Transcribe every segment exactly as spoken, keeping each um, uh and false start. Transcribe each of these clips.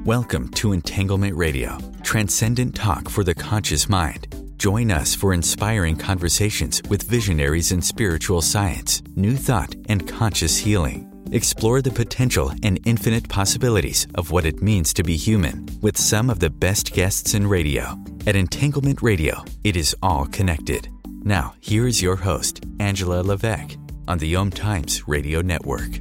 Welcome to Entanglement Radio, transcendent talk for the conscious mind. Join us for inspiring conversations with visionaries in spiritual science, new thought, and conscious healing. Explore the potential and infinite possibilities of what it means to be human with some of the best guests in radio. At Entanglement Radio, it is all connected. Now, here is your host, Angela Levesque, on the Om Times Radio Network.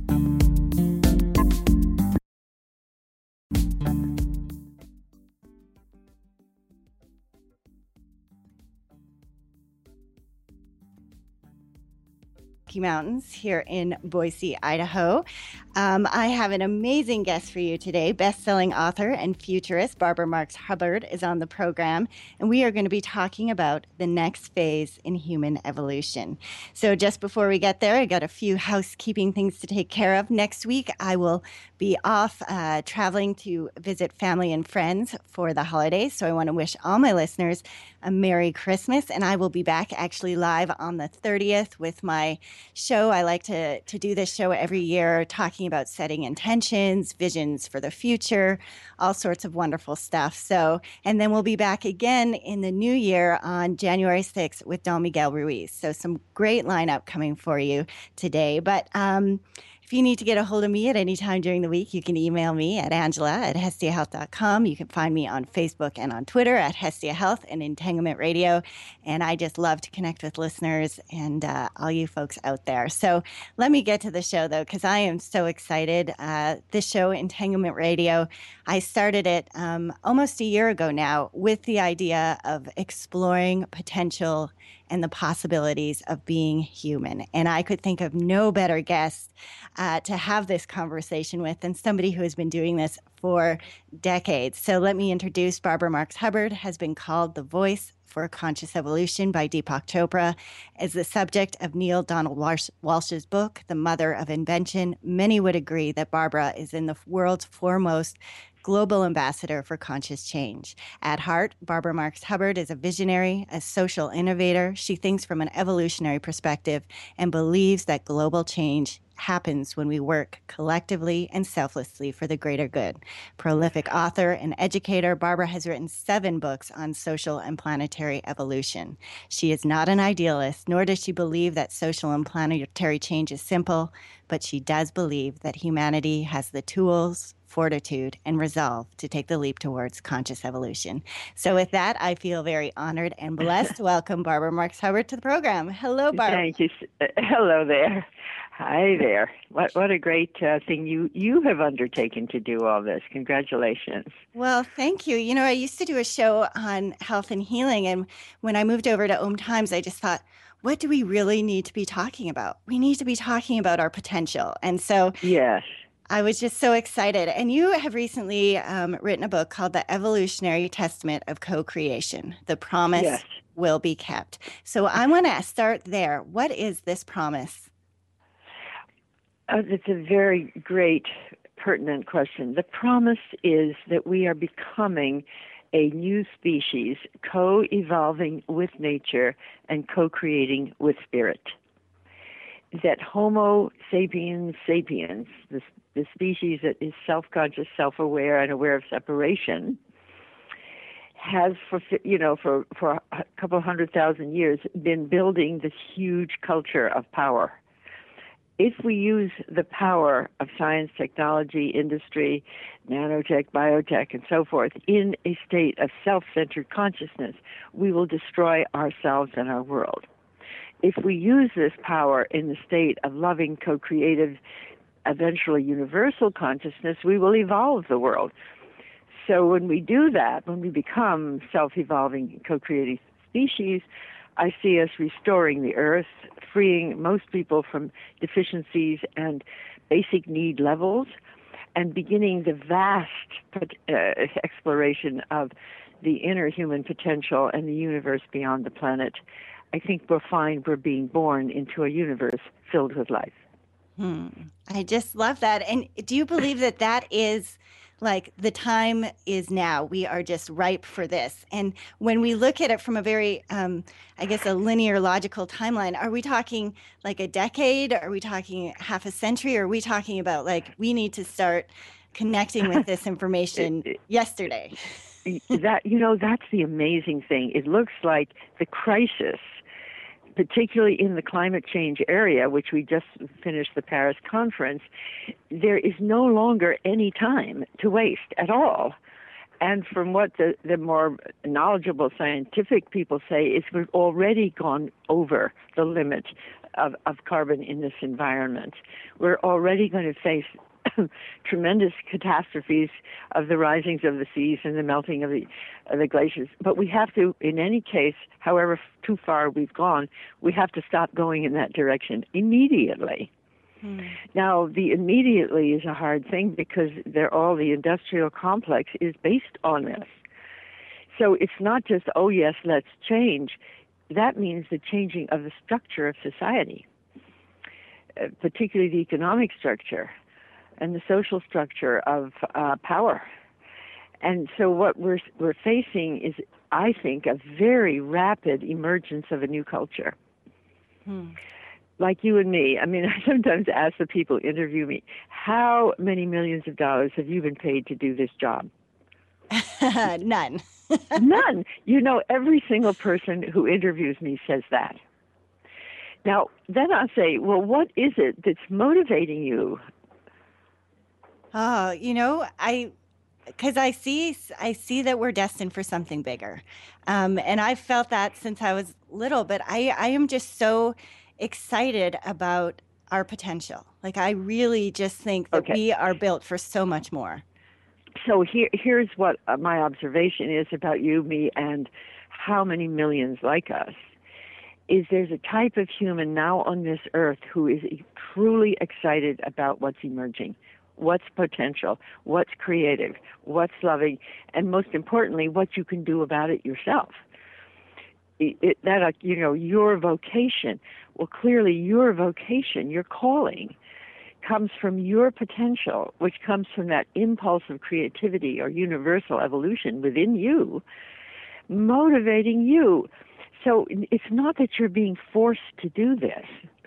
Mountains here in Boise, Idaho. Um, I have an amazing guest for you today. Best-selling author and futurist Barbara Marx Hubbard is on the program, and we are going to be talking about the next phase in human evolution. So just before we get there, I got a few housekeeping things to take care of. Next week, I will be off uh, traveling to visit family and friends for the holidays. So I want to wish all my listeners a Merry Christmas, and I will be back actually live on the thirtieth with my show. I like to, to do this show every year, talking about setting intentions, visions for the future, all sorts of wonderful stuff. So, and then we'll be back again in the new year on January sixth with Don Miguel Ruiz. So some great lineup coming for you today. But um, if you need to get a hold of me at any time during the week, you can email me at angela at hestia health dot com. You can find me on Facebook and on Twitter at Hestia Health and Entanglement Radio. And I just love to connect with listeners and uh, all you folks out there. So let me get to the show, though, because I am so excited. Uh, this show, Entanglement Radio, I started it um, almost a year ago now with the idea of exploring potential and the possibilities of being human. And I could think of no better guest uh, to have this conversation with than somebody who has been doing this for decades. So let me introduce Barbara Marx Hubbard, has been called the voice for conscious evolution by Deepak Chopra, as the subject of Neale Donald Walsh, Walsh's book, The Mother of Invention. Many would agree that Barbara is in the world's foremost global ambassador for conscious change. At heart, Barbara Marx Hubbard is a visionary, a social innovator. She thinks from an evolutionary perspective and believes that global change happens when we work collectively and selflessly for the greater good. Prolific author and educator, Barbara has written seven books on social and planetary evolution. She is not an idealist, nor does she believe that social and planetary change is simple, but she does believe that humanity has the tools, fortitude, and resolve to take the leap towards conscious evolution. So with that, I feel very honored and blessed to welcome Barbara Marx Hubbard to the program. Hello, Barbara. Thank you. Hello there. Hi there. What what a great uh, thing you, you have undertaken to do all this. Congratulations. Well, thank you. You know, I used to do a show on health and healing, and when I moved over to Om Times, I just thought, what do we really need to be talking about? We need to be talking about our potential. And so yes. I was just so excited. And you have recently um, written a book called The Evolutionary Testament of Co-Creation. The Promise yes. Will Be Kept. So I want to start there. What is this promise? Uh, it's a very great, pertinent question. The promise is that we are becoming a new species, co-evolving with nature and co-creating with spirit. That Homo sapiens sapiens, the, the species that is self-conscious, self-aware, and aware of separation, has for you know for for a couple hundred thousand years been building this huge culture of power. If we use the power of science, technology, industry, nanotech, biotech, and so forth in a state of self-centered consciousness, we will destroy ourselves and our world. If we use this power in the state of loving, co-creative, eventually universal consciousness, we will evolve the world. So when we do that, when we become self-evolving, co-creating species, I see us restoring the earth, freeing most people from deficiencies and basic need levels, and beginning the vast uh, exploration of the inner human potential and the universe beyond the planet. I think we'll find we're being born into a universe filled with life. Hmm. I just love that. And do you believe that that is like the time is now? We are just ripe for this. And when we look at it from a very, um, I guess, a linear logical timeline, are we talking like a decade? Are we talking half a century? Or are we talking about like we need to start connecting with this information it, it, yesterday. that, you know, that's the amazing thing. It looks like the crisis, particularly in the climate change area, which we just finished the Paris conference, there is no longer any time to waste at all. And from what the, the more knowledgeable scientific people say, is we've already gone over the limit of, of carbon in this environment. We're already going to face tremendous catastrophes of the risings of the seas and the melting of the, of the glaciers. But we have to, in any case, however too far we've gone, we have to stop going in that direction immediately. Hmm. Now, the immediately is a hard thing because they're all the industrial complex is based on this. So it's not just, oh, yes, let's change. That means the changing of the structure of society, uh, particularly the economic structure and the social structure of uh, power. And so what we're we're facing is, I think, a very rapid emergence of a new culture. Hmm. Like you and me. I mean, I sometimes ask the people who interview me, how many millions of dollars have you been paid to do this job? None. None. You know, every single person who interviews me says that. Now, then I'll say, well, what is it that's motivating you? Oh, you know, I, because I see, I see that we're destined for something bigger, um, and I've felt that since I was little. But I, I am just so excited about our potential. Like I really just think that okay. we are built for so much more. So here, here's what my observation is about you, me, and how many millions like us. Is there's a type of human now on this earth who is truly excited about what's emerging. What's potential, what's creative, what's loving, and most importantly, what you can do about it yourself. It, it, that, uh, you know, your vocation, well, clearly your vocation, your calling, comes from your potential, which comes from that impulse of creativity or universal evolution within you, motivating you. So it's not that you're being forced to do this.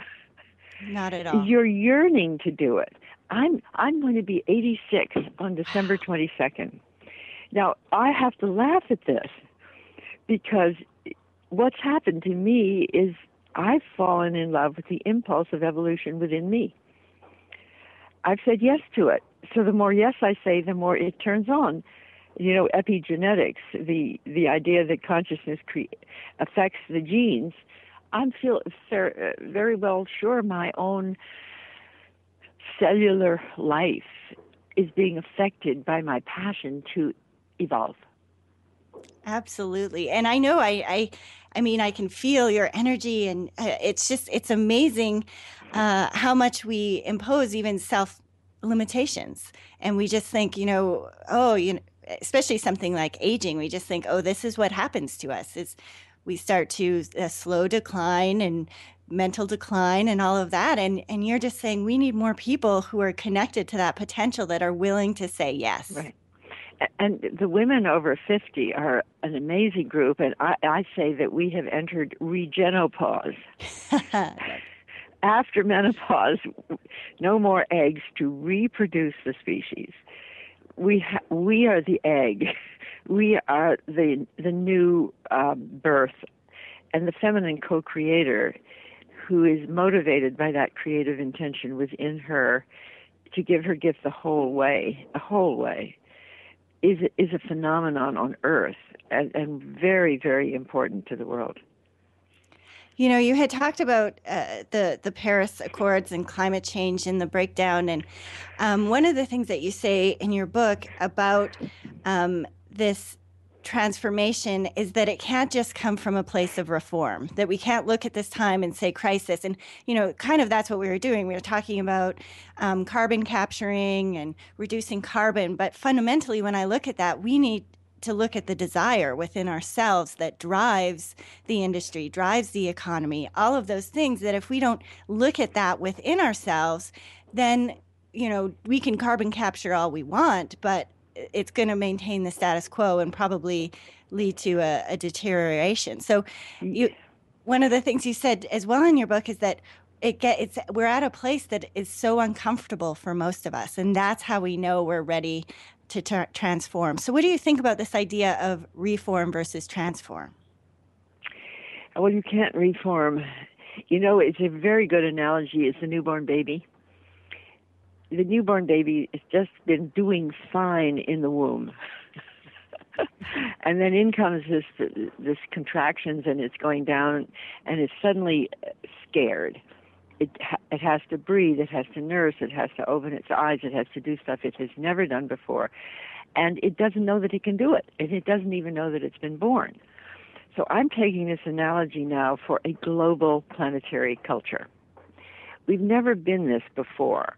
Not at all. You're yearning to do it. I'm I'm going to be eighty-six on December twenty-second. Now, I have to laugh at this because what's happened to me is I've fallen in love with the impulse of evolution within me. I've said yes to it. So the more yes I say, the more it turns on. You know, epigenetics, the, the idea that consciousness cre- affects the genes, I'm feel fair, uh, very well sure my own cellular life is being affected by my passion to evolve. Absolutely. And I know I, I, I mean, I can feel your energy, and uh, it's just, it's amazing uh, how much we impose even self limitations. And we just think, you know, oh, you know, especially something like aging, we just think, oh, this is what happens to us. It's, we start to a slow decline and mental decline and all of that. And, and you're just saying we need more people who are connected to that potential, that are willing to say yes. Right. And the women over fifty are an amazing group. And I, I say that we have entered regenopause. After menopause, no more eggs to reproduce the species. We ha- we are the egg. We are the the new um, birth, and the feminine co-creator, who is motivated by that creative intention within her to give her gift the whole way, the whole way, is is a phenomenon on Earth, and, and very, very important to the world. You know, you had talked about uh, the the Paris Accords and climate change and the breakdown, and um, one of the things that you say in your book about um, this transformation is that it can't just come from a place of reform, that we can't look at this time and say crisis. And, you know, kind of that's what we were doing. We were talking about um, carbon capturing and reducing carbon. But fundamentally, when I look at that, we need to look at the desire within ourselves that drives the industry, drives the economy, all of those things, that if we don't look at that within ourselves, then, you know, we can carbon capture all we want, but it's going to maintain the status quo and probably lead to a, a deterioration. So you, one of the things you said as well in your book is that it get it's we're at a place that is so uncomfortable for most of us, and that's how we know we're ready to tra- transform. So what do you think about this idea of reform versus transform? Well, you can't reform. You know, it's a very good analogy. It's a newborn baby. The newborn baby has just been doing fine in the womb. And then in comes this this contractions, and it's going down, and it's suddenly scared. It it has to breathe, it has to nurse, it has to open its eyes, it has to do stuff it has never done before. And it doesn't know that it can do it, and it doesn't even know that it's been born. So I'm taking this analogy now for a global planetary culture. We've never been this before,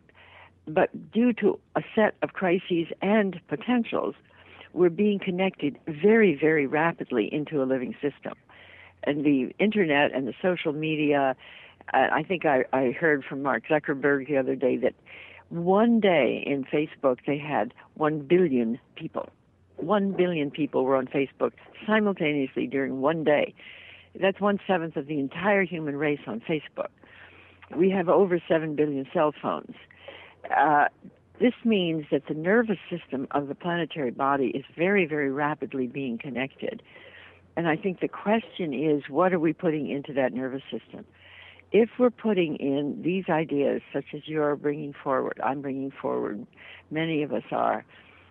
but due to a set of crises and potentials, we're being connected very, very rapidly into a living system. And the internet and the social media, uh, I think I, I heard from Mark Zuckerberg the other day that one day in Facebook they had one billion people. One billion people were on Facebook simultaneously during one day. That's one-seventh of the entire human race on Facebook. We have over seven billion cell phones. Uh, This means that the nervous system of the planetary body is very, very rapidly being connected. And I think the question is, what are we putting into that nervous system? If we're putting in these ideas, such as you're bringing forward, I'm bringing forward, many of us are,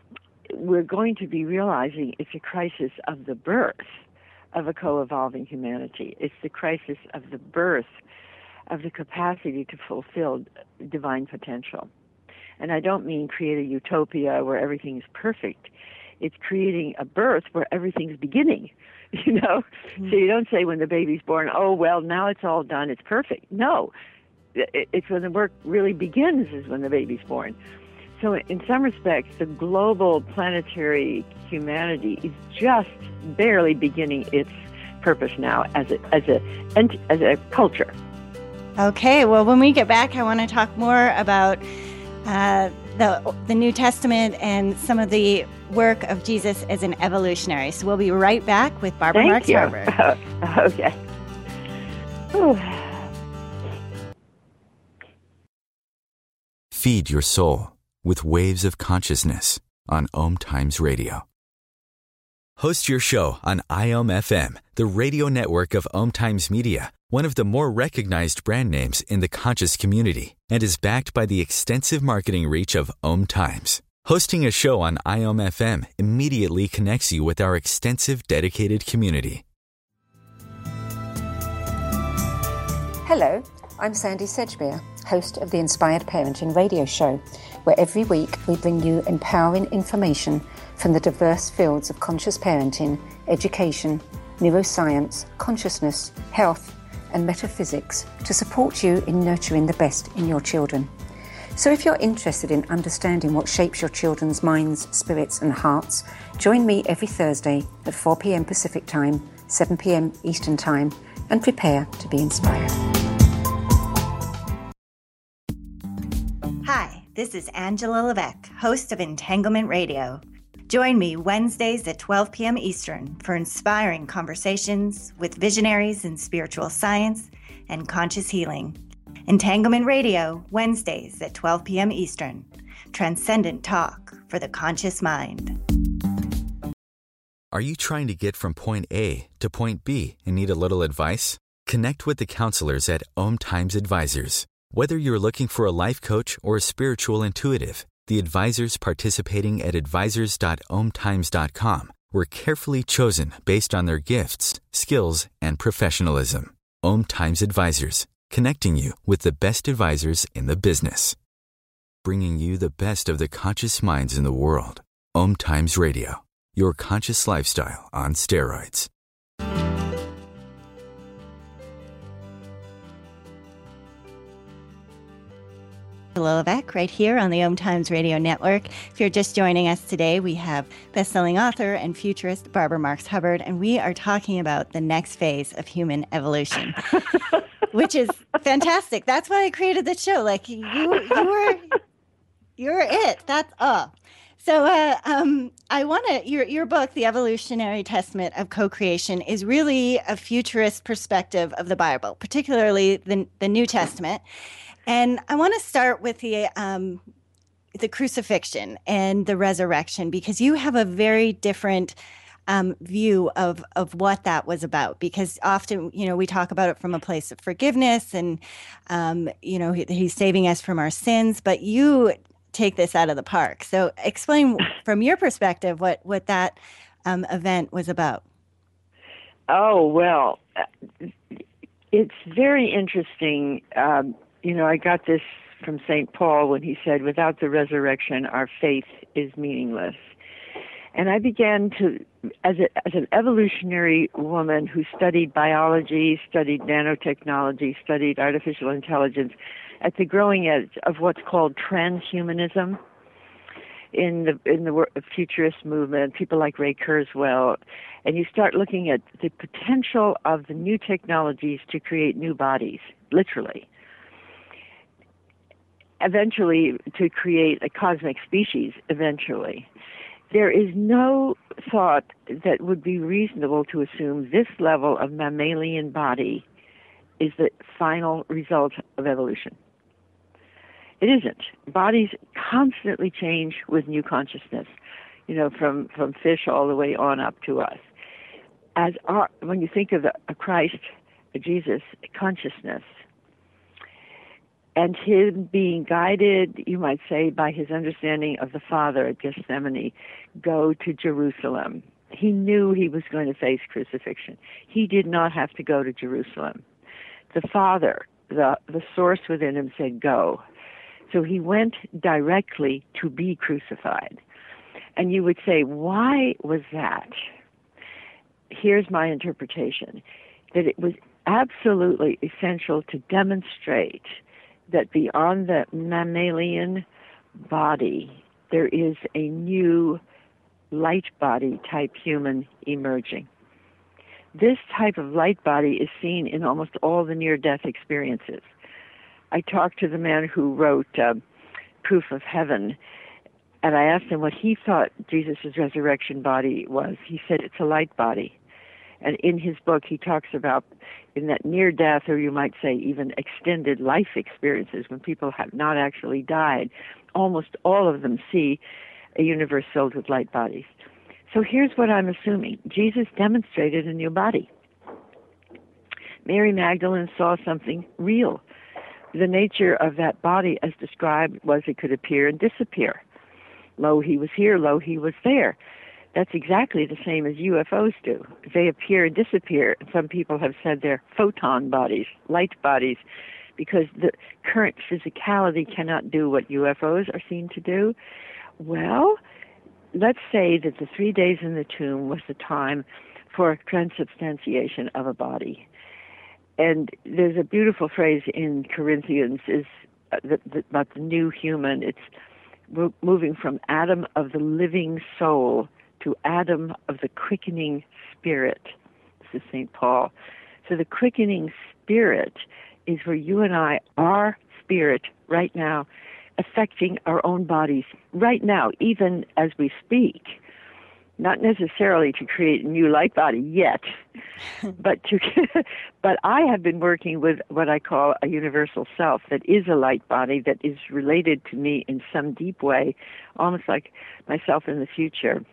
we're going to be realizing it's a crisis of the birth of a co-evolving humanity. It's the crisis of the birth of the capacity to fulfill divine potential. And I don't mean create a utopia where everything's perfect. It's creating a birth where everything's beginning, you know? Mm-hmm. So you don't say when the baby's born, oh, well, now it's all done, it's perfect. No, it's when the work really begins is when the baby's born. So in some respects, the global planetary humanity is just barely beginning its purpose now as a, as a, as a culture. Okay, well, when we get back, I want to talk more about Uh, the the New Testament and some of the work of Jesus as an evolutionary. So we'll be right back with Barbara Marx Hubbard. Okay. Ooh. Feed your soul with Waves of Consciousness on Om Times Radio. Host your show on I O M F M, the radio network of Om Times Media, one of the more recognized brand names in the conscious community, and is backed by the extensive marketing reach of Om Times. Hosting a show on I O M F M immediately connects you with our extensive dedicated community. Hello, I'm Sandy Sedgbeer, host of the Inspired Parenting radio show, where every week we bring you empowering information from the diverse fields of conscious parenting, education, neuroscience, consciousness, health, and metaphysics to support you in nurturing the best in your children. So if you're interested in understanding what shapes your children's minds, spirits, and hearts, join me every Thursday at four p.m. Pacific Time, seven p.m. Eastern Time, and prepare to be inspired. Hi, this is Angela Levesque, host of Entanglement Radio. Join me Wednesdays at twelve p.m. Eastern for inspiring conversations with visionaries in spiritual science and conscious healing. Entanglement Radio, Wednesdays at twelve p.m. Eastern. Transcendent talk for the conscious mind. Are you trying to get from point A to point B and need a little advice? Connect with the counselors at Om Times Advisors. Whether you're looking for a life coach or a spiritual intuitive, the advisors participating at advisors dot om times dot com were carefully chosen based on their gifts, skills, and professionalism. Om Times Advisors, connecting you with the best advisors in the business. Bringing you the best of the conscious minds in the world. Om Times Radio, your conscious lifestyle on steroids. Levesque right here on the Om Times Radio Network. If you're just joining us today, we have best-selling author and futurist Barbara Marx Hubbard, and we are talking about the next phase of human evolution, which is fantastic. That's why I created the show. Like you, you were, you're it. That's uh. So uh, um, I want to, your, your book, The Evolutionary Testament of Co-Creation, is really a futurist perspective of the Bible, particularly the, the New Testament. And I want to start with the, um, the crucifixion and the resurrection, because you have a very different um, view of, of what that was about. Because often, you know, we talk about it from a place of forgiveness and, um, you know, he, he's saving us from our sins, but you take this out of the park. So explain from your perspective what, what that um, event was about. Oh, well, it's very interesting. Um, you know, I got this from Saint Paul when he said, without the resurrection, our faith is meaningless. And I began to, as, a, as an evolutionary woman who studied biology, studied nanotechnology, studied artificial intelligence, at the growing edge of what's called transhumanism in the in the futurist movement, people like Ray Kurzweil, and you start looking at the potential of the new technologies to create new bodies, literally. Eventually, to create a cosmic species, eventually. There is no thought that would be reasonable to assume this level of mammalian body is the final result of evolution. It isn't. Bodies constantly change with new consciousness, you know, from, from fish all the way on up to us. As our, when you think of a, a Christ, a Jesus, a consciousness, and him being guided, you might say, by his understanding of the Father at Gethsemane, go to Jerusalem. He knew he was going to face crucifixion. He did not have to go to Jerusalem. The Father, the, the source within him said, go. So he went directly to be crucified. And you would say, why was that? Here's my interpretation, that it was absolutely essential to demonstrate that beyond the mammalian body, there is a new light body type human emerging. This type of light body is seen in almost all the near-death experiences. I talked to the man who wrote uh, Proof of Heaven, and I asked him what he thought Jesus' resurrection body was. He said it's a light body. And in his book, he talks about in that near-death, or you might say even extended life experiences, when people have not actually died, almost all of them see a universe filled with light bodies. So here's what I'm assuming. Jesus demonstrated a new body. Mary Magdalene saw something real. The nature of that body, as described, was it could appear and disappear. Lo, he was here, lo, he was there. That's exactly the same as U F Os do. They appear and disappear. Some people have said they're photon bodies, light bodies, because the current physicality cannot do what U F Os are seen to do. Well, let's say that the three days in the tomb was the time for transubstantiation of a body. And there's a beautiful phrase in Corinthians is uh, the, the, about the new human. It's mo- moving from Adam of the living soul to Adam of the quickening spirit. This is Saint Paul. So the quickening spirit is where you and I, our spirit right now, affecting our own bodies right now, even as we speak. Not necessarily to create a new light body yet, but to but I have been working with what I call a universal self that is a light body that is related to me in some deep way, almost like myself in the future.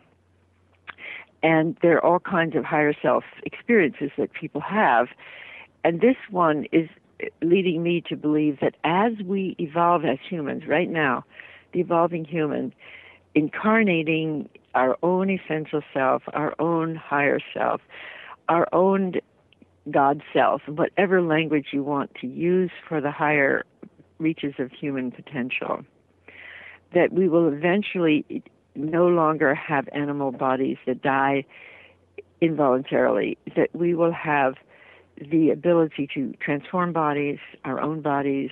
And there are all kinds of higher self experiences that people have. And this one is leading me to believe that as we evolve as humans right now, the evolving human, incarnating our own essential self, our own higher self, our own God self, whatever language you want to use for the higher reaches of human potential, that we will eventually no longer have animal bodies that die involuntarily, that we will have the ability to transform bodies, our own bodies,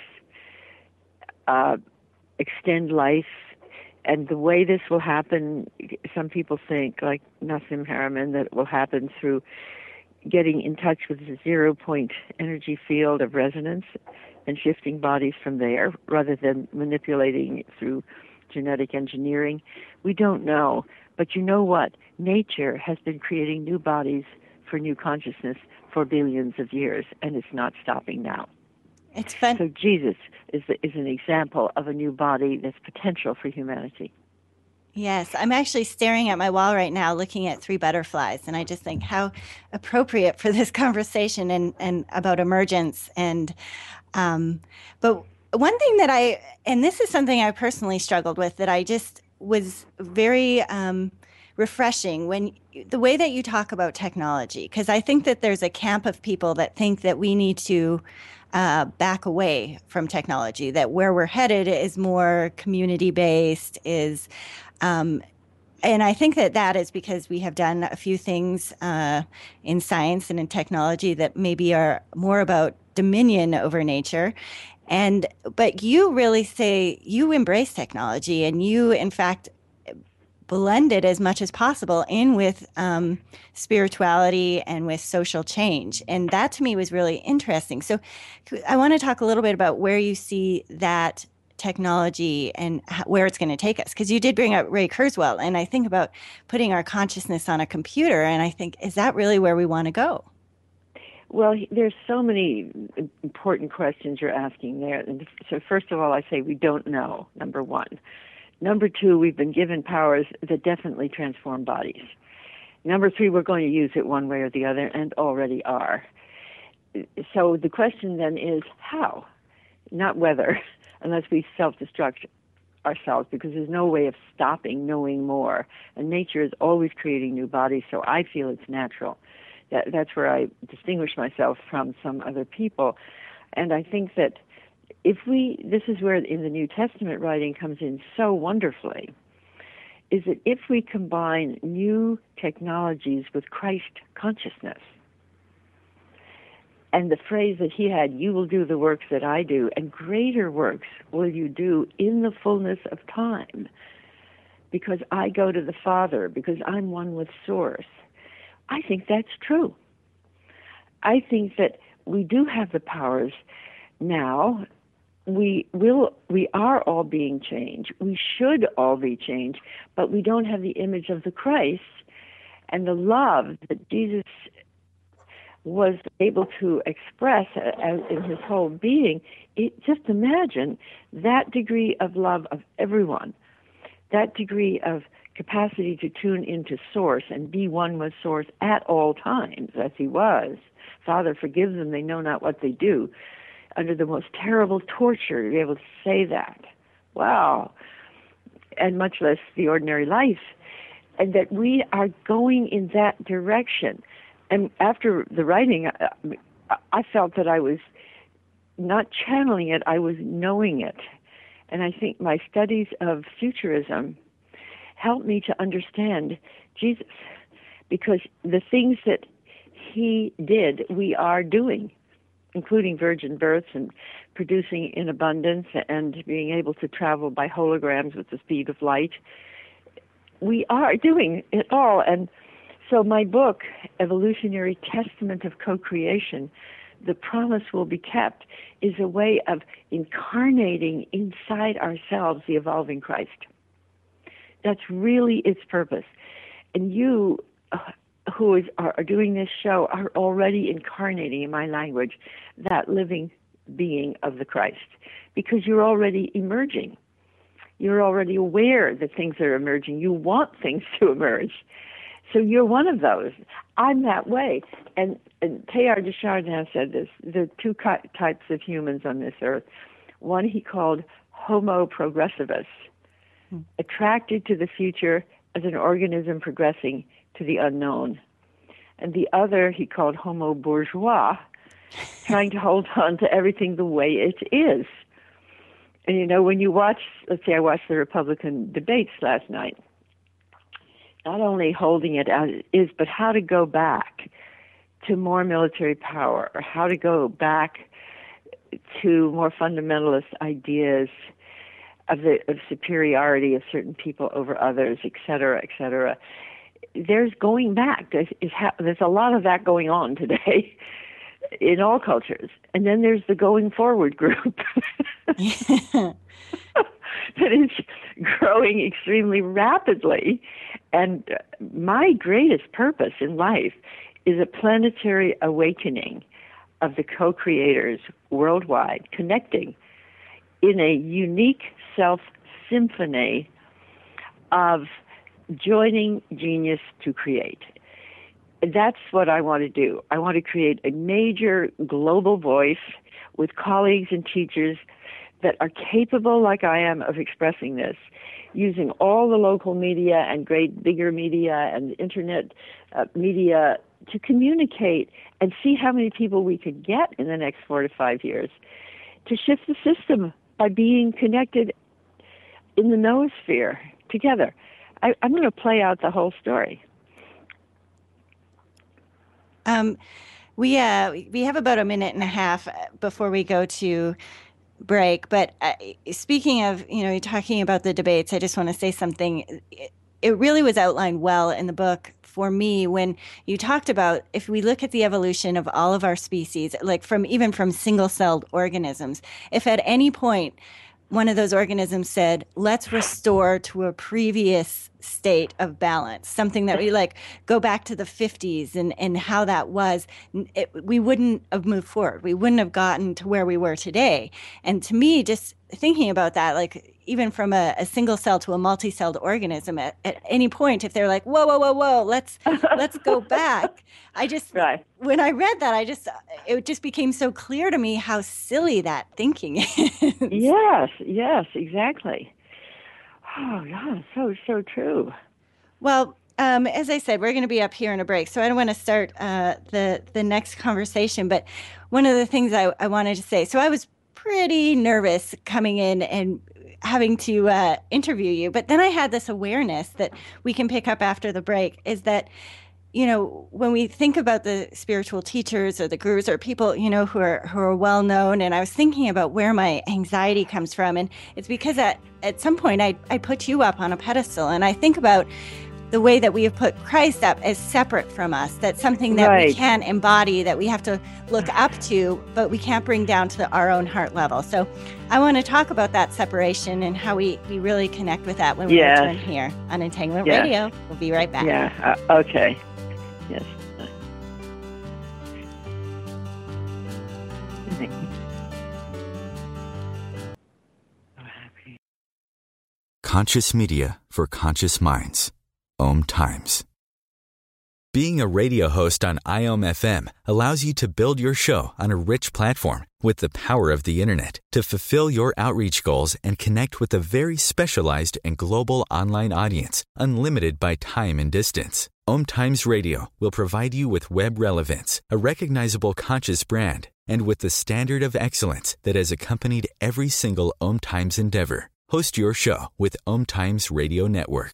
uh, extend life. And the way this will happen, some people think, like Nassim Haramein, that it will happen through getting in touch with the zero-point energy field of resonance and shifting bodies from there, rather than manipulating it through genetic engineering? We don't know. But you know what? Nature has been creating new bodies for new consciousness for billions of years, and it's not stopping now. It's fun. So Jesus is, the, is an example of a new body that's potential for humanity. Yes, I'm actually staring at my wall right now looking at three butterflies, and I just think how appropriate for this conversation and, and about emergence. And um, but one thing that I, and this is something I personally struggled with, that I just was very um, refreshing when the way that you talk about technology, because I think that there's a camp of people that think that we need to uh, back away from technology, that where we're headed is more community-based, is Um, and I think that that is because we have done a few things uh, in science and in technology that maybe are more about dominion over nature. And but you really say you embrace technology, and you, in fact, blend it as much as possible in with um, spirituality and with social change. And that to me was really interesting. So I want to talk a little bit about where you see that technology and where it's going to take us, because you did bring up Ray Kurzweil, and I think about putting our consciousness on a computer, and I think, is that really where we want to go? Well, there's so many important questions you're asking there. And so first of all, I say we don't know, number one. Number two, we've been given powers that definitely transform bodies. Number three, we're going to use it one way or the other, and already are. So the question then is how, not whether, unless we self-destruct ourselves, because there's no way of stopping knowing more. And nature is always creating new bodies, so I feel it's natural. That, that's where I distinguish myself from some other people. And I think that if we, this is where in the New Testament writing comes in so wonderfully, is that if we combine new technologies with Christ consciousness, and the phrase that he had, you will do the works that I do, and greater works will you do in the fullness of time, because I go to the Father, because I'm one with Source. I think that's true. I think that we do have the powers now. We will, we are all being changed. We should all be changed, but we don't have the image of the Christ and the love that Jesus was able to express as in his whole being. It, just imagine that degree of love of everyone, that degree of capacity to tune into Source and be one with Source at all times, as he was. Father, forgive them, they know not what they do. Under the most terrible torture, to be able to say that. Wow. And much less the ordinary life. And that we are going in that direction. And after the writing, I, I felt that I was not channeling it, I was knowing it. And I think my studies of futurism helped me to understand Jesus, because the things that he did, we are doing, including virgin births and producing in abundance and being able to travel by holograms with the speed of light. We are doing it all. And so my book, Evolutionary Testament of Co-Creation, The Promise Will Be Kept, is a way of incarnating inside ourselves the evolving Christ. That's really its purpose. And you, uh, who is, are, are doing this show, are already incarnating, in my language, that living being of the Christ, because you're already emerging. You're already aware that things are emerging. You want things to emerge. So you're one of those. I'm that way. And, and Teilhard de Chardin said this, there are two types of humans on this earth. One he called Homo progressivus, hmm. attracted to the future as an organism progressing to the unknown. And the other he called Homo bourgeois, trying to hold on to everything the way it is. And you know, when you watch, let's say I watched the Republican debates last night, not only holding it as it is, but how to go back to more military power, or how to go back to more fundamentalist ideas of the of superiority of certain people over others, et cetera, et cetera. There's going back. There's, there's a lot of that going on today in all cultures. And then there's the going forward group that is growing extremely rapidly. And my greatest purpose in life is a planetary awakening of the co-creators worldwide, connecting in a unique self-symphony of joining genius to create. That's what I want to do. I want to create a major global voice with colleagues and teachers that are capable, like I am, of expressing this, using all the local media and great bigger media and internet uh, media to communicate and see how many people we could get in the next four to five years to shift the system by being connected in the noosphere together. I, I'm going to play out the whole story. Um, we uh, we have about a minute and a half before we go to break. But uh, speaking of, you know, you're talking about the debates, I just want to say something. It, it really was outlined well in the book for me when you talked about, if we look at the evolution of all of our species, like from even from single-celled organisms, if at any point one of those organisms said, let's restore to a previous state of balance, something that we like go back to the fifties and, and how that was, it, we wouldn't have moved forward. We wouldn't have gotten to where we were today. And to me, just thinking about that, like even from a, a single cell to a multi-celled organism, at, at any point, if they're like, whoa, whoa, whoa, whoa, let's let's go back. I just, right. when I read that, I just, it just became so clear to me how silly that thinking is. Yes, yes, exactly. Oh, yeah, so, so true. Well, um, as I said, we're going to be up here in a break, so I don't want to start uh, the, the next conversation. But one of the things I, I wanted to say, so I was pretty nervous coming in and having to uh, interview you. But then I had this awareness that we can pick up after the break, is that, you know, when we think about the spiritual teachers or the gurus or people, you know, who are who are well known, and I was thinking about where my anxiety comes from, and it's because at, at some point I, I put you up on a pedestal, and I think about the way that we have put Christ up as separate from us, that's something that right. we can't embody, that we have to look up to, but we can't bring down to the, our own heart level. So I want to talk about that separation and how we, we really connect with that when we yes. return here on Entanglement yes. Radio. We'll be right back. Yeah, uh, okay. Yes. Conscious media for conscious minds. Om Times. Being a radio host on I O M F M allows you to build your show on a rich platform with the power of the internet to fulfill your outreach goals and connect with a very specialized and global online audience, unlimited by time and distance. Om Times Radio will provide you with web relevance, a recognizable conscious brand, and with the standard of excellence that has accompanied every single Om Times endeavor. Host your show with Om Times Radio Network.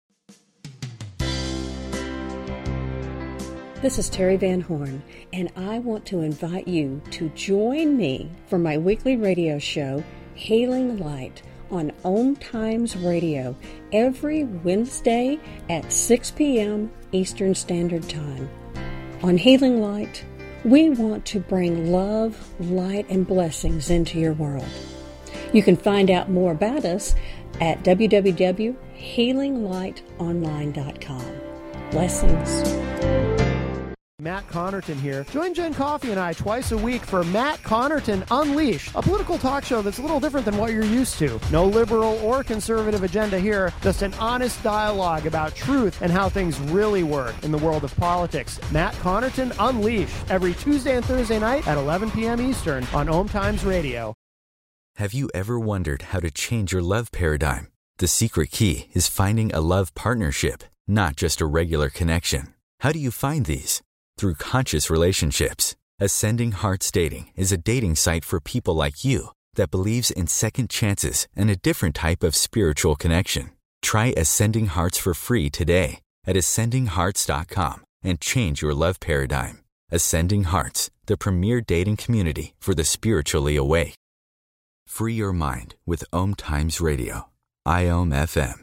This is Terry Van Horn, and I want to invite you to join me for my weekly radio show, Healing Light, on Om Times Radio every Wednesday at six p.m. Eastern Standard Time. On Healing Light, we want to bring love, light, and blessings into your world. You can find out more about us at w w w dot healing light online dot com. Blessings. Matt Connerton here. Join Jen Coffey and I twice a week for Matt Connerton Unleashed, a political talk show that's a little different than what you're used to. No liberal or conservative agenda here, just an honest dialogue about truth and how things really work in the world of politics. Matt Connerton Unleashed, every Tuesday and Thursday night at eleven p.m. Eastern on Om Times Radio. Have you ever wondered how to change your love paradigm? The secret key is finding a love partnership, not just a regular connection. How do you find these? Through conscious relationships. Ascending Hearts Dating is a dating site for people like you that believes in second chances and a different type of spiritual connection. Try Ascending Hearts for free today at ascending hearts dot com and change your love paradigm. Ascending Hearts, the premier dating community for the spiritually awake. Free your mind with Om Times Radio. I O M F M.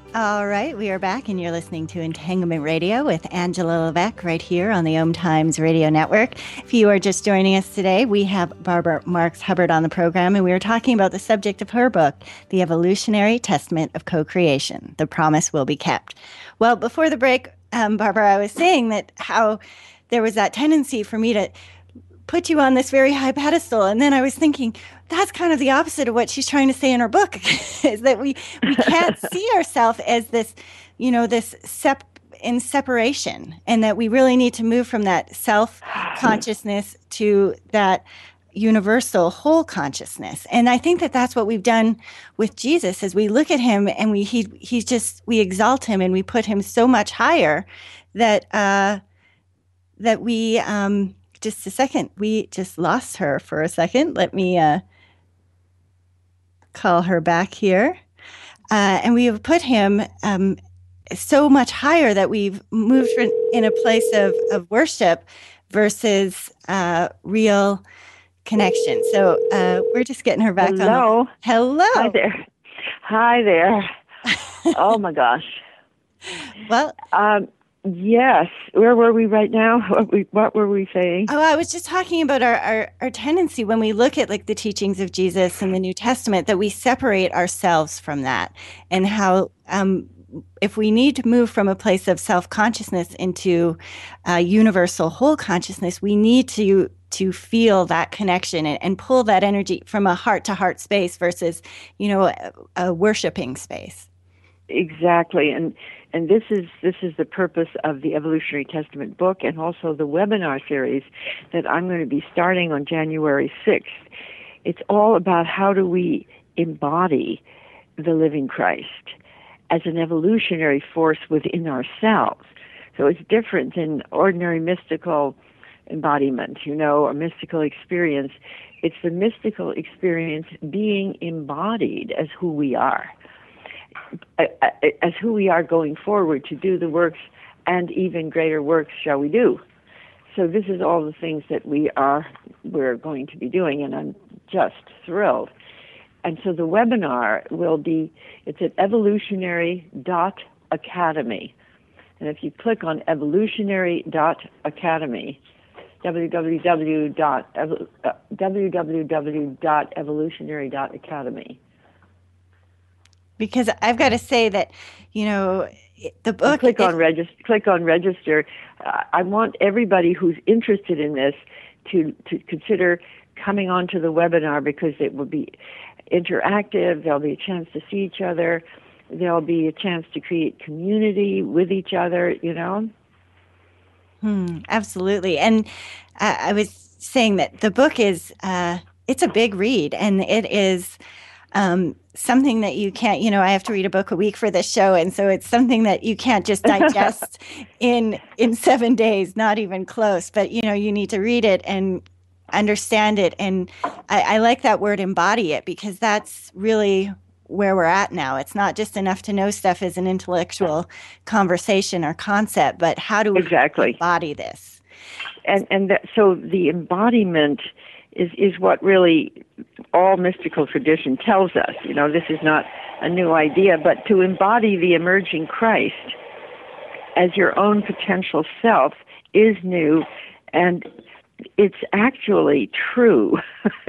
All right, we are back, and you're listening to Entanglement Radio with Angela Levesque right here on the Om Times Radio Network. If you are just joining us today, we have Barbara Marx Hubbard on the program, and we are talking about the subject of her book, The Evolutionary Testament of Co-Creation, The Promise Will Be Kept. Well, before the break, um, Barbara, I was saying that how there was that tendency for me to put you on this very high pedestal. And then I was thinking, that's kind of the opposite of what she's trying to say in her book, is that we, we can't see ourselves as this, you know, this sep- in separation, and that we really need to move from that self-consciousness to that universal whole consciousness. And I think that that's what we've done with Jesus, as we look at him and we, he, he's just, we exalt him and we put him so much higher that, uh, that we, um, just a second. We just lost her for a second. Let me uh, call her back here. Uh, and we have put him um, so much higher that we've moved in a place of, of worship versus uh, real connection. So uh, we're just getting her back Hello. on. The- Hello. Hi there. Hi there. Oh, my gosh. Well, um, yes. Where were we right now? What, we, what were we saying? Oh, I was just talking about our, our, our tendency when we look at like the teachings of Jesus in the New Testament, that we separate ourselves from that, and how um, if we need to move from a place of self-consciousness into uh, universal whole consciousness, we need to to feel that connection and, and pull that energy from a heart-to-heart space versus, you know, a, a worshiping space. Exactly. And And this is this is the purpose of the Evolutionary Testament book, and also the webinar series that I'm going to be starting on January sixth. It's all about how do we embody the living Christ as an evolutionary force within ourselves. So it's different than ordinary mystical embodiment, you know, or mystical experience. It's the mystical experience being embodied as who we are. As who we are going forward to do the works, and even greater works shall we do. So this is all the things that we are, we're going to be doing, and I'm just thrilled. And so the webinar will be, it's at evolutionary dot academy. And if you click on evolutionary dot academy, w w w dot evolutionary dot academy. Because I've got to say that, you know, the book... And click on register. Click on register. Uh, I want everybody who's interested in this to, to consider coming on to the webinar, because it will be interactive. There'll be a chance to see each other. There'll be a chance to create community with each other, you know? Hmm, absolutely. And uh, I was saying that the book is, uh, it's a big read, and it is... Um, something that you can't, you know, I have to read a book a week for this show. And so it's something that you can't just digest in, in seven days, not even close. But, you know, you need to read it and understand it. And I, I like that word, embody it, because that's really where we're at now. It's not just enough to know stuff as an intellectual conversation or concept, but how do we exactly embody this? And, and that, so the embodiment is, is what really all mystical tradition tells us. You know, this is not a new idea, but to embody the emerging Christ as your own potential self is new, and it's actually true.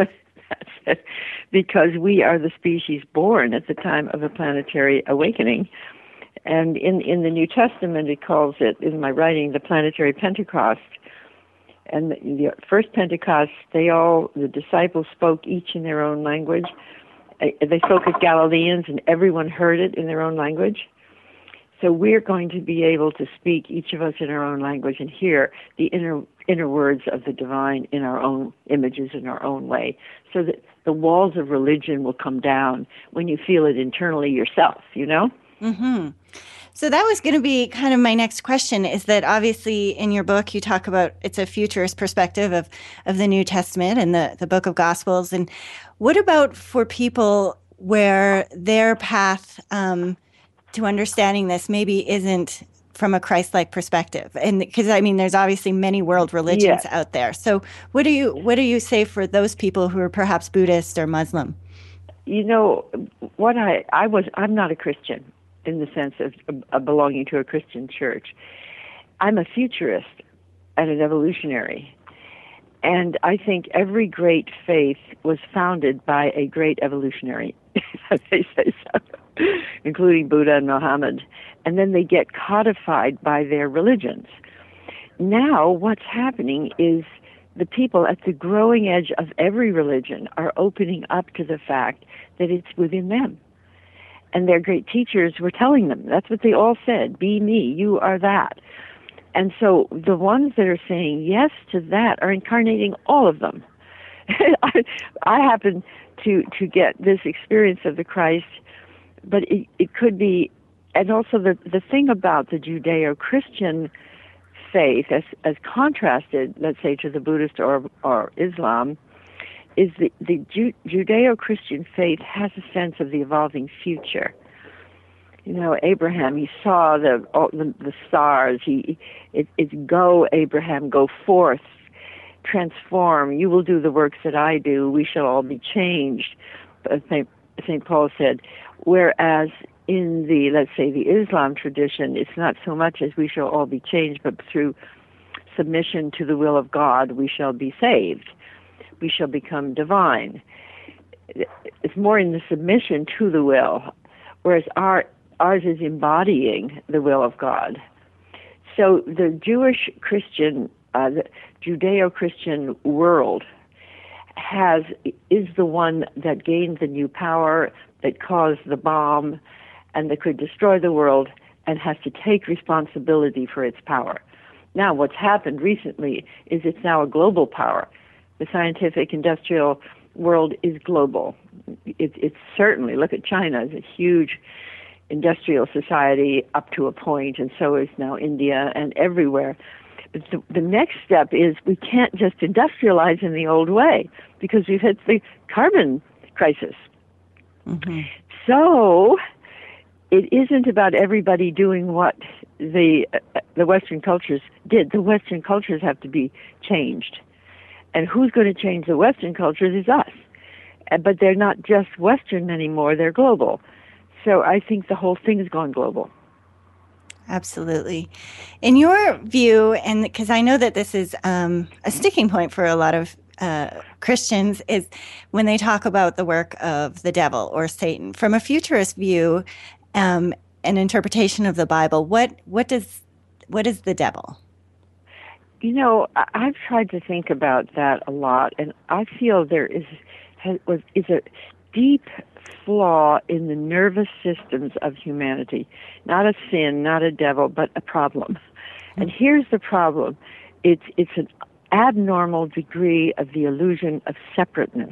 Because we are the species born at the time of a planetary awakening. And in, in the New Testament, it calls it, in my writing, the planetary Pentecost. And the, the first Pentecost, they all, the disciples spoke each in their own language. They spoke as Galileans, and everyone heard it in their own language. So we're going to be able to speak, each of us, in our own language, and hear the inner inner words of the divine in our own images, in our own way, so that the walls of religion will come down when you feel it internally yourself, you know? Mm-hmm. So that was going to be kind of my next question, is that obviously in your book you talk about, it's a futurist perspective of, of the New Testament and the, the Book of Gospels. And what about for people where their path um, to understanding this maybe isn't from a Christ-like perspective? And because, I mean, there's obviously many world religions yes. out there. So what do you what do you say for those people who are perhaps Buddhist or Muslim? You know, what I, I was, I'm not a Christian. in the sense of, of belonging to a Christian church. I'm a futurist and an evolutionary. And I think every great faith was founded by a great evolutionary, if they say so, including Buddha and Muhammad. And then they get codified by their religions. Now what's happening is the people at the growing edge of every religion are opening up to the fact that it's within them. And their great teachers were telling them, that's what they all said, be me, you are that. And so the ones that are saying yes to that are incarnating all of them. I, I happen to, to get this experience of the Christ, but it, it could be, and also the, the thing about the Judeo-Christian faith, as, as contrasted, let's say, to the Buddhist or, or Islam, is the, the Ju- Judeo-Christian faith has a sense of the evolving future. You know, Abraham, he saw the all, the, the stars. He, it, it's go, Abraham, go forth, transform. You will do the works that I do. We shall all be changed. Saint Saint Paul said. Whereas in the, let's say, the Islam tradition, it's not so much as we shall all be changed, but through submission to the will of God, we shall be saved. We shall become divine. It's more in the submission to the will, whereas our Ours is embodying the will of God. So the Jewish Christian, uh, the Judeo-Christian world has is the one that gained the new power, that caused the bomb, and that could destroy the world, and has to take responsibility for its power. Now, what's happened recently is it's now a global power. The scientific, industrial world is global. It, it's certainly, look at China, it's a huge industrial society up to a point, and so is now India and everywhere. But the, the next step is we can't just industrialize in the old way because we've hit the carbon crisis. Mm-hmm. So it isn't about everybody doing what the uh, the Western cultures did. The Western cultures have to be changed. And who's going to change the Western cultures is us. Uh, but they're not just Western anymore, they're global. So I think the whole thing has gone global. Absolutely. In your view, and because I know that this is um, a sticking point for a lot of uh, Christians, is when they talk about the work of the devil or Satan. From a futurist view, um, an interpretation of the Bible, what what does what is the devil? You know, I've tried to think about that a lot, and I feel there is was is a deep flaw in the nervous systems of humanity. Not a sin, not a devil, but a problem. Mm-hmm. And here's the problem. It's it's an abnormal degree of the illusion of separateness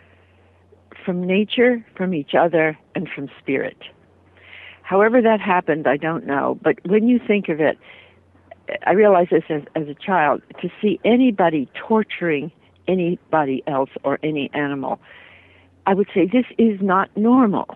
from nature, from each other, and from spirit. However that happened, I don't know. But when you think of it, I realized this as, as a child, to see anybody torturing anybody else or any animal, I would say this is not normal.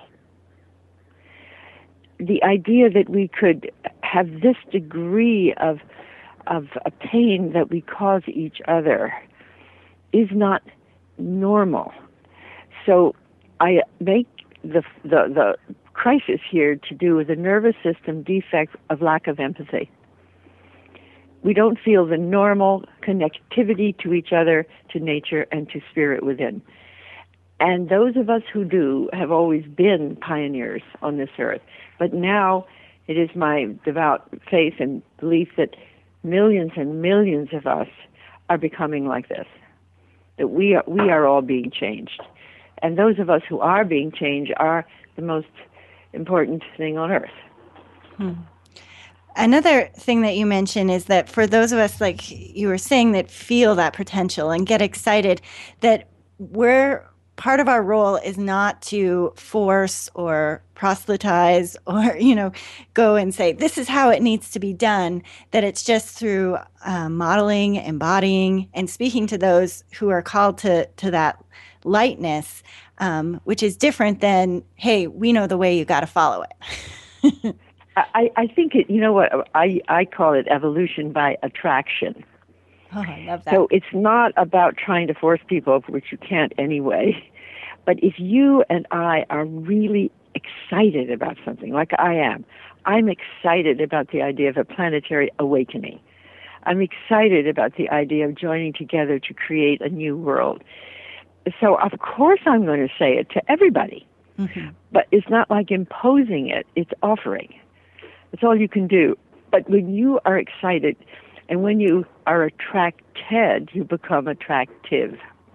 The idea that we could have this degree of of a pain that we cause each other is not normal. So I make the the, the crisis here to do with a nervous system defect of lack of empathy. We don't feel the normal connectivity to each other, to nature, and to spirit within. And those of us who do have always been pioneers on this earth. But now it is my devout faith and belief that millions and millions of us are becoming like this, that we are, we are all being changed. And those of us who are being changed are the most important thing on earth. Hmm. Another thing that you mentioned is that for those of us, like you were saying, that feel that potential and get excited, that we're part of our role is not to force or proselytize or, you know, go and say, this is how it needs to be done, that it's just through uh, modeling, embodying, and speaking to those who are called to, to that lightness, um, which is different than, hey, we know the way, you got to follow it. I, I think it, you know what, I, I call it evolution by attraction. Oh, I love that. So it's not about trying to force people, which you can't anyway. But if you and I are really excited about something, like I am, I'm excited about the idea of a planetary awakening. I'm excited about the idea of joining together to create a new world. So, of course, I'm going to say it to everybody. Mm-hmm. But it's not like imposing it. It's offering. That's all you can do. But when you are excited and when you are attracted, you become attractive.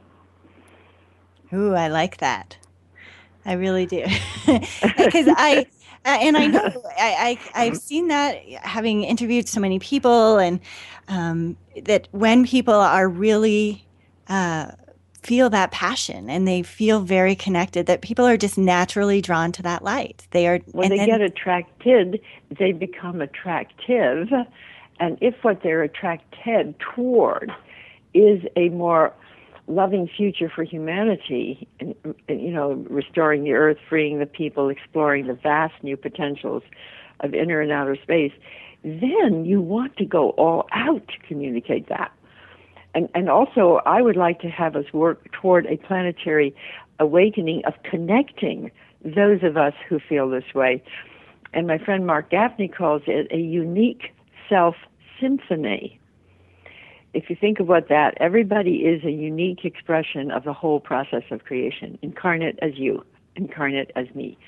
Ooh, I like that. I really do. Because I... Uh, and I know I, I, I've seen that, having interviewed so many people, and um, that when people are really uh, feel that passion and they feel very connected, that people are just naturally drawn to that light. They are when they then, get attracted, they become attractive, and if what they're attracted toward is a more loving future for humanity, and, and, you know, restoring the earth, freeing the people, exploring the vast new potentials of inner and outer space, then you want to go all out to communicate that. And, and also, I would like to have us work toward a planetary awakening of connecting those of us who feel this way. And my friend Mark Gaffney calls it a unique self-symphony. If you think of what that, everybody is a unique expression of the whole process of creation, incarnate as you, incarnate as me.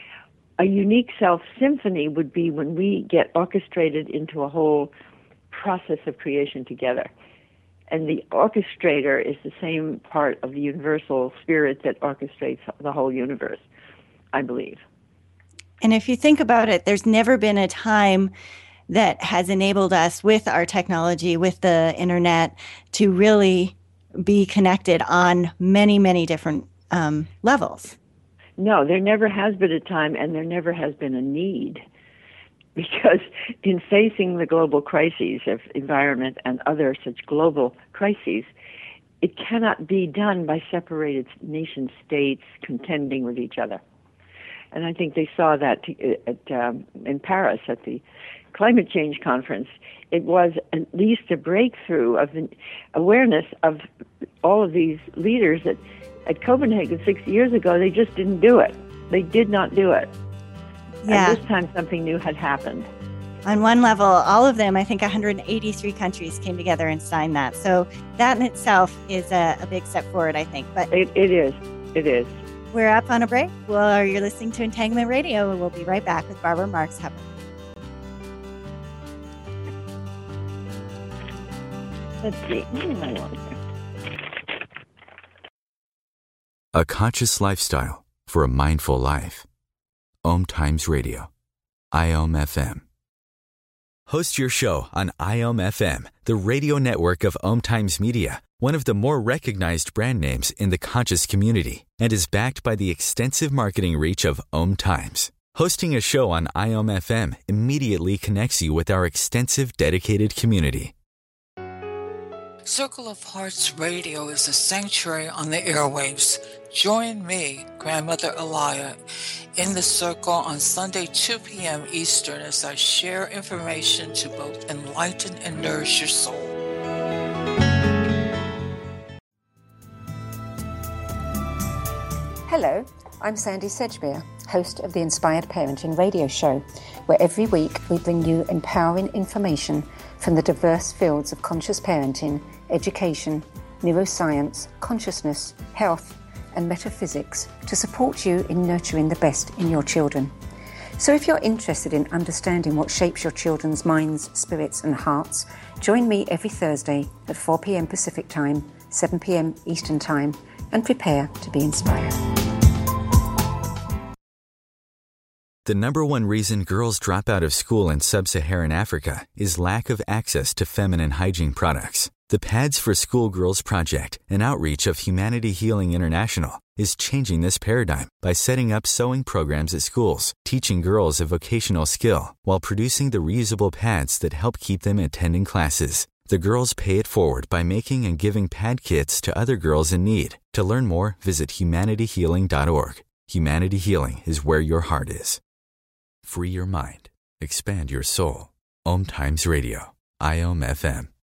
A unique self-symphony would be when we get orchestrated into a whole process of creation together. And the orchestrator is the same part of the universal spirit that orchestrates the whole universe, I believe. And if you think about it, there's never been a time that has enabled us with our technology, with the internet, to really be connected on many, many different um, levels. No, there never has been a time, and there never has been a need. Because in facing the global crises of environment and other such global crises, it cannot be done by separated nation states contending with each other. And I think they saw that at, um, in Paris at the climate change conference. It was at least a breakthrough of the awareness of all of these leaders that at Copenhagen six years ago, they just didn't do it. They did not do it. Yeah. And this time something new had happened. On one level, all of them, I think one hundred eighty-three countries came together and signed that. So that in itself is a, a big step forward, I think. But it, it is. It is. We're up on a break. Well, you're listening to Entanglement Radio, and we'll be right back with Barbara Marx Hubbard. Let's see. A conscious lifestyle for a mindful life. Om Times Radio. I O M F M. Host your show on I O M F M, the radio network of Om Times Media, one of the more recognized brand names in the conscious community, and is backed by the extensive marketing reach of Om Times. Hosting a show on I O M F M immediately connects you with our extensive dedicated community. Circle of Hearts Radio is a sanctuary on the airwaves. Join me, Grandmother Elia, in the circle on Sunday, two p.m. Eastern, as I share information to both enlighten and nourish your soul. Hello, I'm Sandy Sedgbeer, host of the Inspired Parenting Radio Show, where every week we bring you empowering information from the diverse fields of conscious parenting, education, neuroscience, consciousness, health, and metaphysics to support you in nurturing the best in your children. So if you're interested in understanding what shapes your children's minds, spirits, and hearts, join me every Thursday at four p.m. Pacific Time, seven p.m. Eastern Time, and prepare to be inspired. The number one reason girls drop out of school in sub-Saharan Africa is lack of access to feminine hygiene products. The Pads for Schoolgirls Project, an outreach of Humanity Healing International, is changing this paradigm by setting up sewing programs at schools, teaching girls a vocational skill, while producing the reusable pads that help keep them attending classes. The girls pay it forward by making and giving pad kits to other girls in need. To learn more, visit humanity healing dot org. Humanity Healing is where your heart is. Free your mind. Expand your soul. Om Times Radio. I O M F M.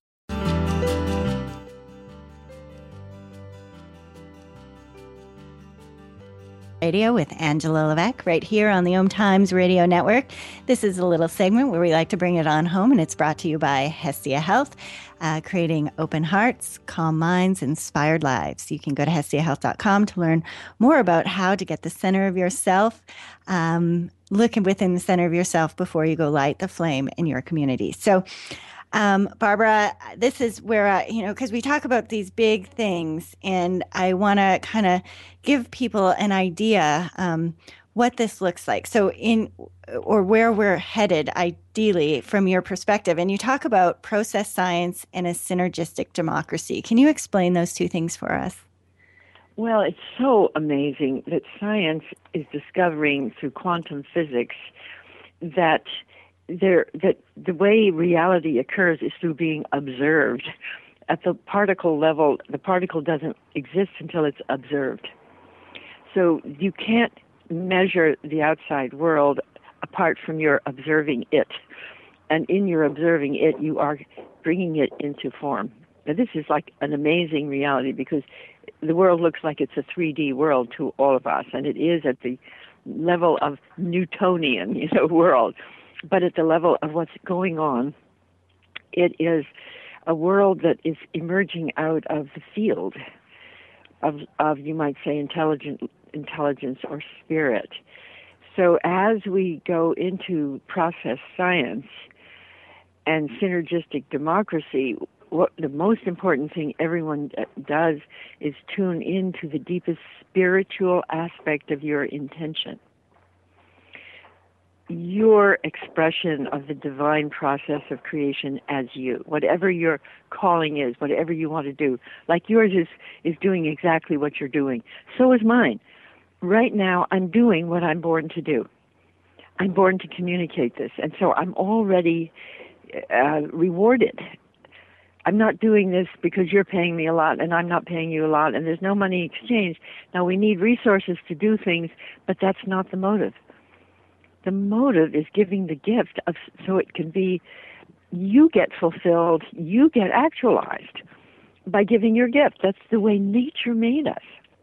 Radio with Angela Levesque right here on the Om Times Radio Network. This is a little segment where we like to bring it on home, and it's brought to you by Hestia Health, uh, creating open hearts, calm minds, inspired lives. You can go to hestia health dot com to learn more about how to get the center of yourself, um, look within the center of yourself before you go light the flame in your community. So, Um, Barbara, this is where, I, you know, because we talk about these big things, and I want to kind of give people an idea um, what this looks like. So in, or where we're headed, ideally, from your perspective. And you talk about process science and a synergistic democracy. Can you explain those two things for us? Well, it's so amazing that science is discovering through quantum physics that There, that the way reality occurs is through being observed. At the particle level, the particle doesn't exist until it's observed. So you can't measure the outside world apart from your observing it. And in your observing it, you are bringing it into form. Now, this is like an amazing reality because the world looks like it's a three D world to all of us, and it is at the level of Newtonian, you know, world. But at the level of what's going on, it is a world that is emerging out of the field of, of you might say, intelligent intelligence or spirit. So as we go into process science and synergistic democracy, what the most important thing everyone does is tune into the deepest spiritual aspect of your intention. Your expression of the divine process of creation as you, whatever your calling is, whatever you want to do. Like yours is, is doing exactly what you're doing. So is mine. Right now, I'm doing what I'm born to do. I'm born to communicate this. And so I'm already uh, rewarded. I'm not doing this because you're paying me a lot and I'm not paying you a lot and there's no money exchange. Now, we need resources to do things, but that's not the motive. The motive is giving the gift of, so it can be, you get fulfilled, you get actualized by giving your gift. That's the way nature made us.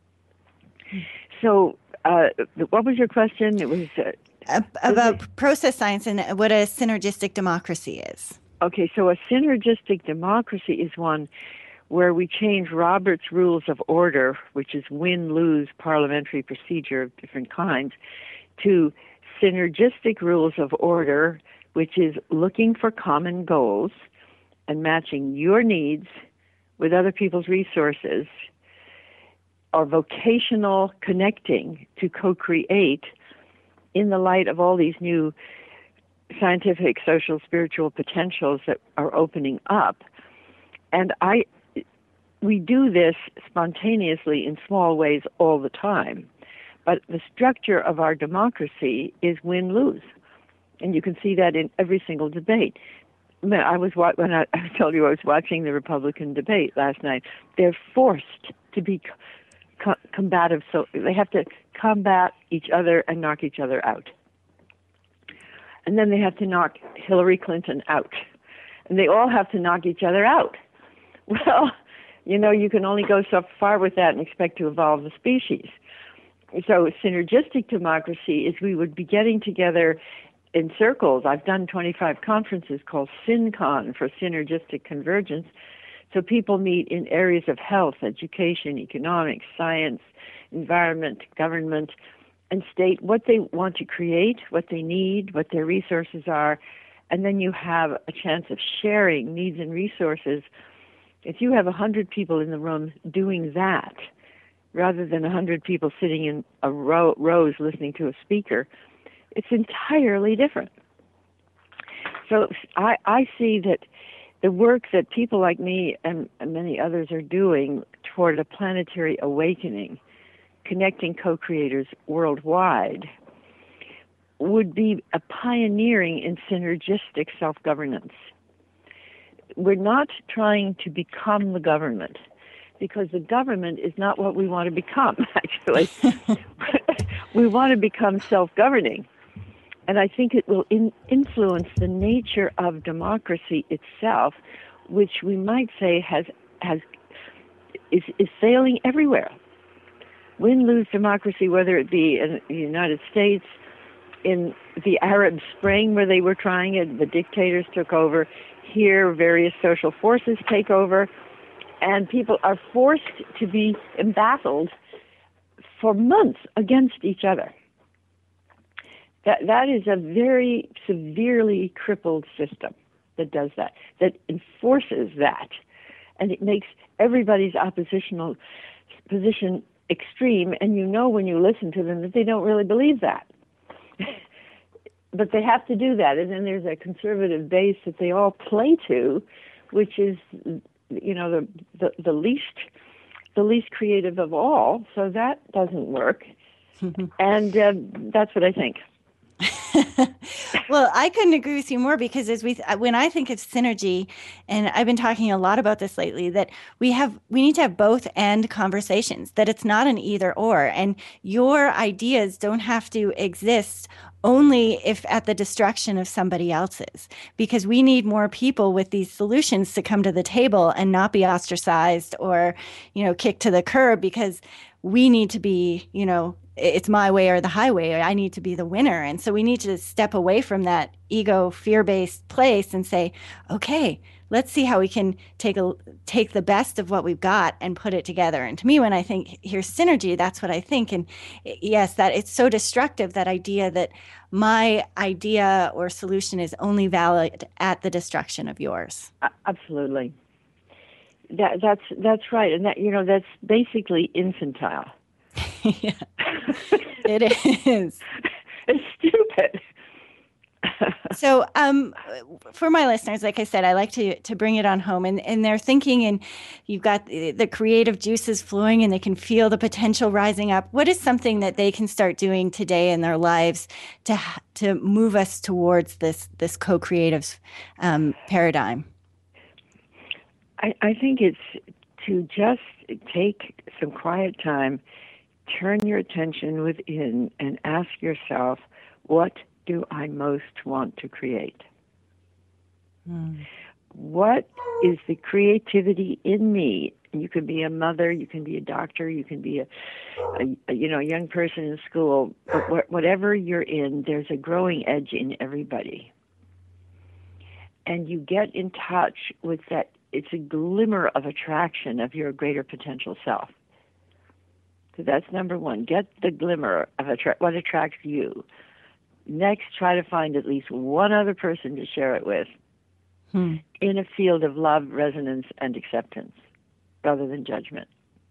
So, uh, what was your question? It was uh, about was process science and what a synergistic democracy is. Okay, so a synergistic democracy is one where we change Robert's Rules of Order, which is win-lose parliamentary procedure of different kinds, to synergistic rules of order, which is looking for common goals and matching your needs with other people's resources, or vocational connecting to co-create in the light of all these new scientific, social, spiritual potentials that are opening up. And I, we do this spontaneously in small ways all the time. But the structure of our democracy is win-lose. And you can see that in every single debate. I was when I, I told you I was watching the Republican debate last night. They're forced to be co- combative, so they have to combat each other and knock each other out. And then they have to knock Hillary Clinton out. And they all have to knock each other out. Well, you know, you can only go so far with that and expect to evolve the species. So synergistic democracy is we would be getting together in circles. I've done twenty-five conferences called SynCon for Synergistic Convergence. So people meet in areas of health, education, economics, science, environment, government, and state what they want to create, what they need, what their resources are, and then you have a chance of sharing needs and resources. If you have one hundred people in the room doing that, rather than one hundred people sitting in a row, rows listening to a speaker, it's entirely different. So I, I see that the work that people like me and, and many others are doing toward a planetary awakening, connecting co-creators worldwide, would be a pioneering in synergistic self-governance. We're not trying to become the government, because the government is not what we want to become, actually. We want to become self-governing. And I think it will in influence the nature of democracy itself, which we might say has has is, is failing everywhere. win-lose democracy, whether it be in the United States, in the Arab Spring where they were trying it, the dictators took over. Here, various social forces take over, and people are forced to be embattled for months against each other. That that is a very severely crippled system that does that, that enforces that, and it makes everybody's oppositional position extreme, and you know when you listen to them that they don't really believe that. But they have to do that, and then there's a conservative base that they all play to, which is, you know, the the, the least the least creative of all. So that doesn't work, and uh, that's what I think. Well, I couldn't agree with you more, because as we, when I think of synergy, and I've been talking a lot about this lately, that we have, we need to have both and conversations, that it's not an either or, and your ideas don't have to exist only if at the destruction of somebody else's, because we need more people with these solutions to come to the table and not be ostracized or, you know, kicked to the curb, because we need to be, you know, it's my way or the highway. I need to be the winner. And so we need to step away from that ego, fear-based place and say, okay, let's see how we can take a take the best of what we've got and put it together. And to me, when I think here's synergy, that's what I think. And yes, that it's so destructive, that idea that my idea or solution is only valid at the destruction of yours. Absolutely. That that's that's right. And that, you know, that's basically infantile. Yeah, it is. It's stupid. So um, for my listeners, like I said, I like to to bring it on home, and, and they're thinking, and you've got the, the creative juices flowing, and they can feel the potential rising up. What is something that they can start doing today in their lives to to move us towards this this co-creative um, paradigm? I, I think it's to just take some quiet time, turn your attention within, and ask yourself, what do I most want to create? Mm. What is the creativity in me? You can be a mother, you can be a doctor, you can be a, a, a you know, a young person in school, but wh- whatever you're in, there's a growing edge in everybody. And you get in touch with that. It's a glimmer of attraction of your greater potential self. So that's number one. Get the glimmer of attra- what attracts you. Next, try to find at least one other person to share it with hmm. in a field of love, resonance, and acceptance, rather than judgment.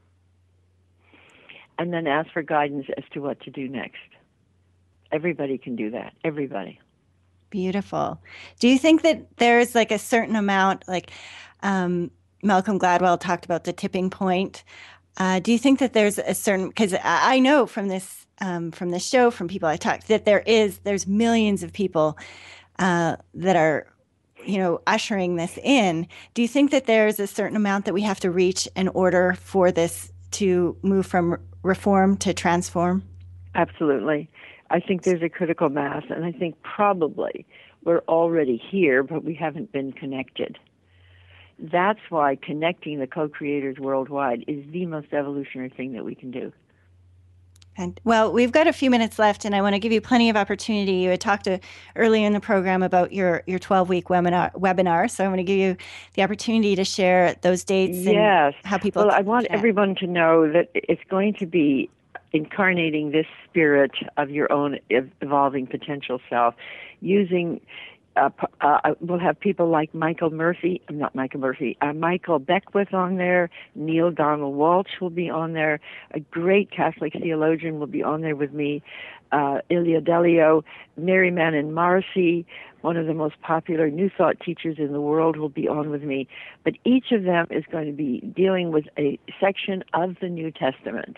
And then ask for guidance as to what to do next. Everybody can do that. Everybody. Beautiful. Do you think that there's like a certain amount, like um, Malcolm Gladwell talked about the tipping point? Uh, do you think that there's a certain, because I know from this um, from this show, from people I talked, that there is, there's millions of people uh, that are, you know, ushering this in. Do you think that there's a certain amount that we have to reach in order for this to move from reform to transform? Absolutely. I think there's a critical mass, and I think probably we're already here, but we haven't been connected. That's why connecting the co-creators worldwide is the most evolutionary thing that we can do. And well, we've got a few minutes left, and I want to give you plenty of opportunity. You had talked to, earlier in the program about your, your twelve-week webinar, webinar, so I want to give you the opportunity to share those dates yes. and how people... Well, I want connect. everyone to know that it's going to be incarnating this spirit of your own evolving potential self, using... Uh, uh, we'll have people like Michael Murphy, not Michael Murphy, uh, Michael Beckwith on there. Neil Donald Walsh will be on there. A great Catholic theologian will be on there with me. Uh, Ilia Delio, Mary Manon Marcy, one of the most popular New Thought teachers in the world, will be on with me. But each of them is going to be dealing with a section of the New Testament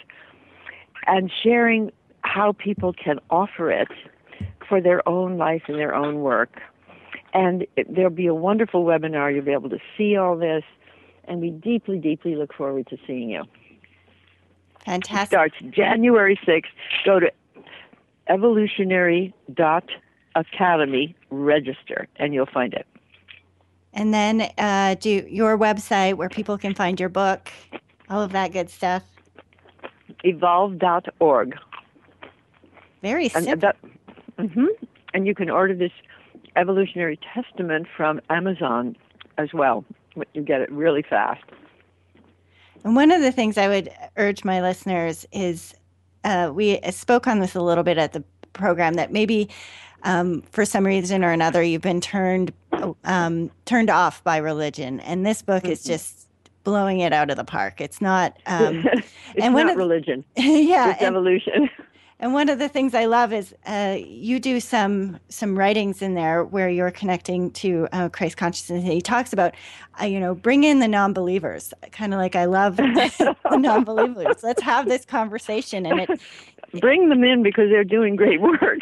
and sharing how people can offer it for their own life and their own work. And it, there'll be a wonderful webinar. You'll be able to see all this, and we deeply, deeply look forward to seeing you. Fantastic. It starts January sixth. Go to evolutionary dot academy, register, and you'll find it. And then uh, do your website where people can find your book, all of that good stuff. evolve dot org. Very simple. And, that, mm-hmm, and you can order this Evolutionary Testament from Amazon as well. You get it really fast. And one of the things I would urge my listeners is, uh, we spoke on this a little bit at the program, that maybe um, for some reason or another you've been turned um, turned off by religion, and this book mm-hmm. is just blowing it out of the park. It's not. Um, it's and not of, religion. Yeah, it's and, evolution. And one of the things I love is uh, you do some some writings in there where you're connecting to uh, Christ consciousness. He talks about, uh, you know, bring in the non-believers. Kind of like, I love the non-believers. Let's have this conversation, and it bring them in because they're doing great work.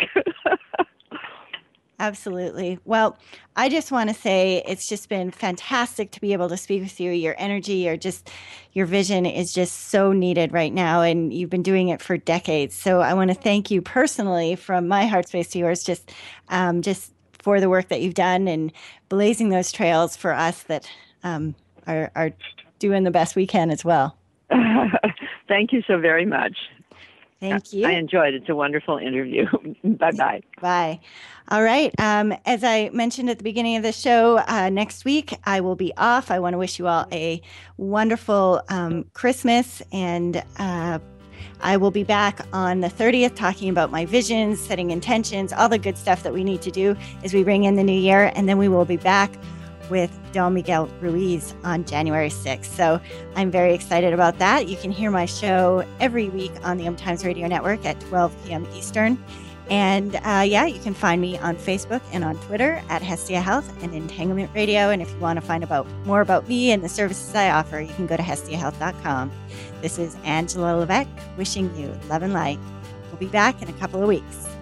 Absolutely. Well, I just want to say it's just been fantastic to be able to speak with you. Your energy, your just your vision is just so needed right now, and you've been doing it for decades. So I want to thank you personally, from my heart space to yours, just um, just for the work that you've done and blazing those trails for us that um, are are doing the best we can as well. Thank you so very much. Thank you. I enjoyed it. It's a wonderful interview. Bye-bye. Bye. All right. Um, as I mentioned at the beginning of the show, uh, next week I will be off. I want to wish you all a wonderful um, Christmas, and uh, I will be back on the thirtieth talking about my visions, setting intentions, all the good stuff that we need to do as we bring in the new year. And then we will be back with Del Miguel Ruiz on January sixth. So I'm very excited about that. You can hear my show every week on the Om Times Radio Network at twelve p.m. Eastern. And uh, yeah, you can find me on Facebook and on Twitter at Hestia Health and Entanglement Radio. And if you want to find about more about me and the services I offer, you can go to hestia health dot com. This is Angela Levesque wishing you love and light. We'll be back in a couple of weeks.